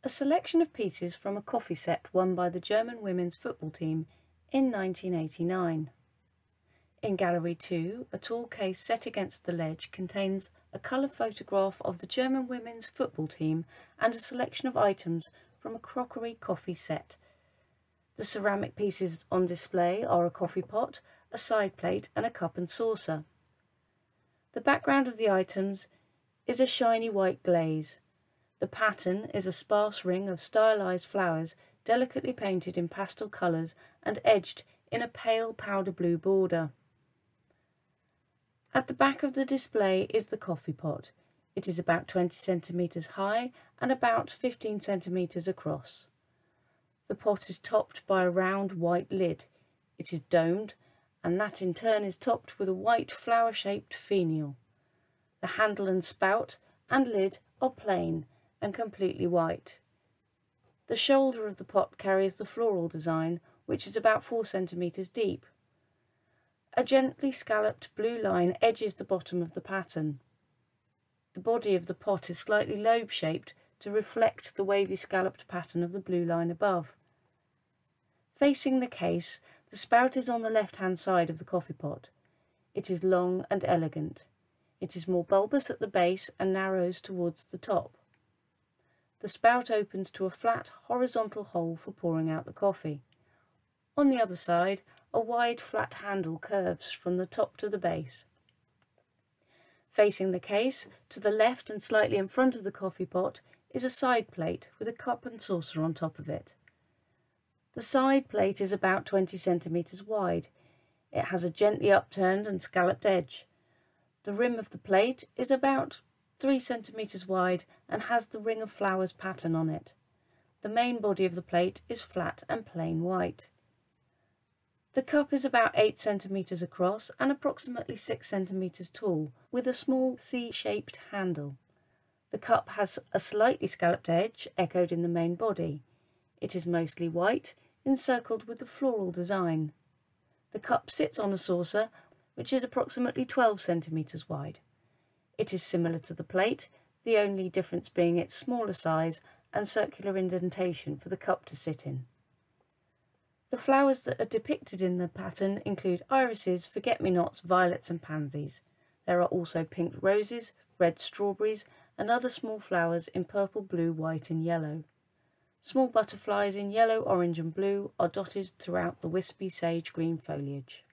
A selection of pieces from a coffee set won by the German women's football team in 1989. In Gallery 2, a tall case set against the ledge contains a colour photograph of the German women's football team and a selection of items from a crockery coffee set. The ceramic pieces on display are a coffee pot, a side plate and a cup and saucer. The background of the items is a shiny white glaze. The pattern is a sparse ring of stylised flowers delicately painted in pastel colours and edged in a pale powder blue border. At the back of the display is the coffee pot. It is about 20 centimetres high and about 15 centimetres across. The pot is topped by a round white lid. It is domed, and that in turn is topped with a white flower-shaped finial. The handle and spout and lid are plain and completely white. The shoulder of the pot carries the floral design, which is about 4 centimetres deep. A gently scalloped blue line edges the bottom of the pattern. The body of the pot is slightly lobe-shaped to reflect the wavy scalloped pattern of the blue line above. Facing the case, the spout is on the left-hand side of the coffee pot. It is long and elegant. It is more bulbous at the base and narrows towards the top. The spout opens to a flat, horizontal hole for pouring out the coffee. On the other side, a wide, flat handle curves from the top to the base. Facing the case, to the left and slightly in front of the coffee pot, is a side plate with a cup and saucer on top of it. The side plate is about 20 centimetres wide. It has a gently upturned and scalloped edge. The rim of the plate is about 3 centimetres wide and has the ring of flowers pattern on it. The main body of the plate is flat and plain white. The cup is about 8 centimetres across and approximately 6 centimetres tall, with a small C-shaped handle. The cup has a slightly scalloped edge, echoed in the main body. It is mostly white, encircled with the floral design. The cup sits on a saucer, which is approximately 12 centimetres wide. It is similar to the plate, the only difference being its smaller size and circular indentation for the cup to sit in. The flowers that are depicted in the pattern include irises, forget-me-nots, violets and pansies. There are also pink roses, red strawberries and other small flowers in purple, blue, white and yellow. Small butterflies in yellow, orange and blue are dotted throughout the wispy sage green foliage.